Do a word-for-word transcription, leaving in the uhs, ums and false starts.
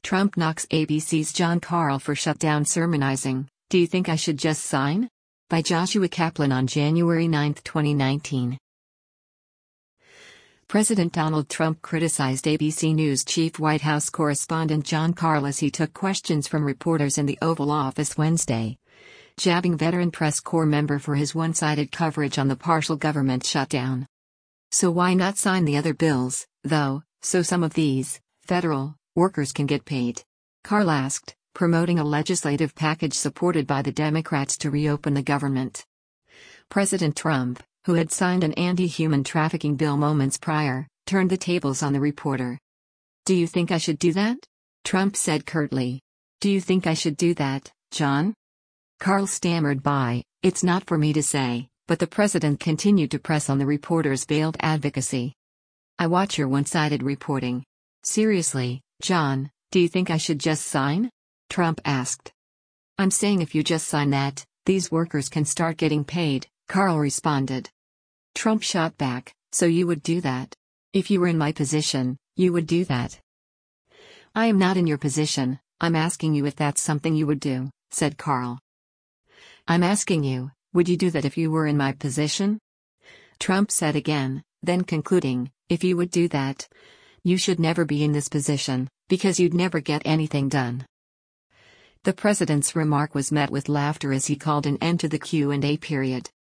Trump knocks A B C's Jon Karl for shutdown sermonizing. Do you think I should just sign? By Joshua Kaplan on January ninth, twenty nineteen. President Donald Trump criticized A B C News chief White House correspondent Jon Karl as he took questions from reporters in the Oval Office Wednesday, jabbing veteran press corps member for his one-sided coverage on the partial government shutdown. So why not sign the other bills, though, so some of these federal workers can get paid? Karl asked, promoting a legislative package supported by the Democrats to reopen the government. President Trump, who had signed an anti-human trafficking bill moments prior, turned the tables on the reporter. "Do you think I should do that?" Trump said curtly. "Do you think I should do that, John?" Karl stammered by, "It's not for me to say," but the president continued to press on the reporter's veiled advocacy. "I watch your one-sided reporting. Seriously, John, do you think I should just sign?" Trump asked. "I'm saying if you just sign that, these workers can start getting paid," Karl responded. Trump shot back, "So you would do that? If you were in my position, you would do that?" "I am not in your position, I'm asking you if that's something you would do," said Karl. "I'm asking you, would you do that if you were in my position?" Trump said again, then concluding, "If you would do that, you should never be in this position, because you'd never get anything done." The president's remark was met with laughter as he called an end to the Q and A period.